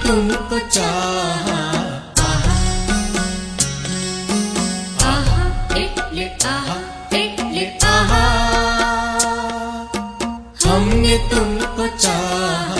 तुमको चाहा। हमने तुमको चाहा।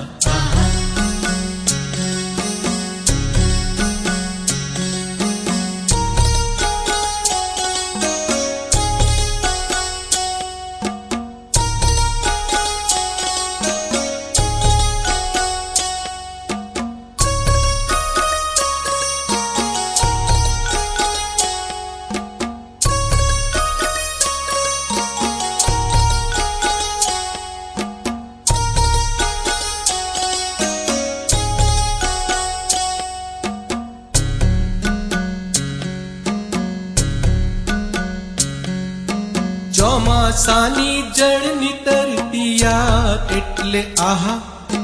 ચોમાસાની જળની તરતિયા એટલે આહા।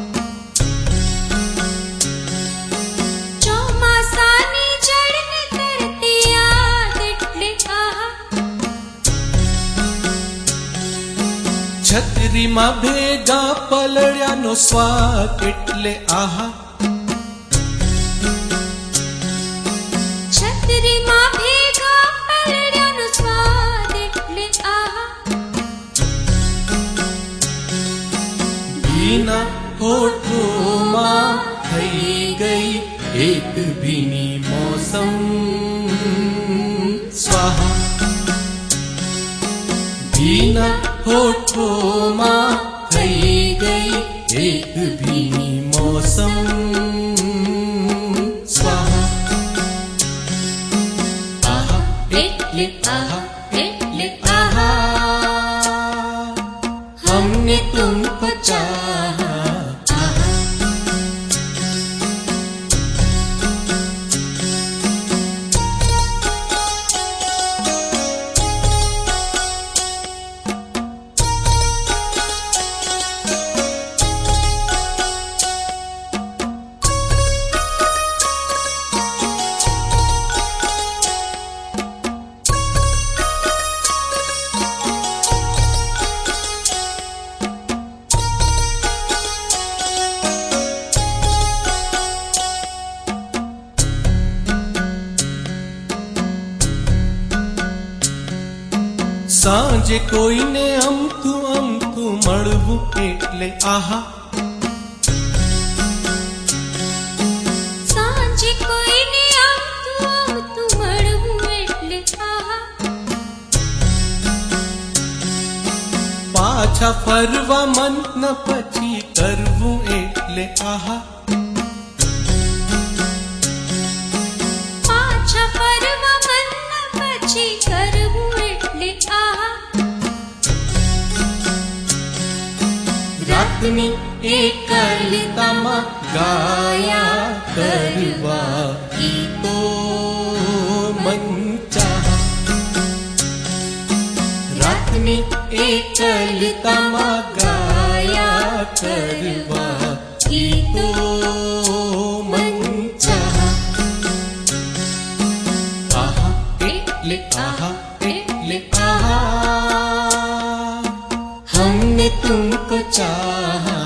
ચોમાસાની જળની તરતિયા એટલે આહા। છત્રીમાં ભેગા પલળ્યાનો સ્વાદ એટલે આહા। છત્રીમાં ભેગા પલળ્યાનો સ્વાદ એટલે આહા। भीना होठों मां थई गई एक भीनी मौसम स्वाहा। भीना होठों मां थई गई एक भीनी मौसम स्वाहा। आहा एटले आहा एटले आहा। हमने तुमको चाहा। सांजे कोईने अमथू मळवू एटले आहा। सांजे कोईने अमथू मळवू एटले आहा। पाछा फरवा मन न पछी करवू एटले आहा। पाछा फरवा मन न पछी करवू एटले आहा। रातनी एकलितामां गाया करवा गीतो मन चाहा। रातनी एकलितामां गाया करवा गीतो मन चाहा। आहा एटले आहा एटले आहा। हमने तुमको चाहा।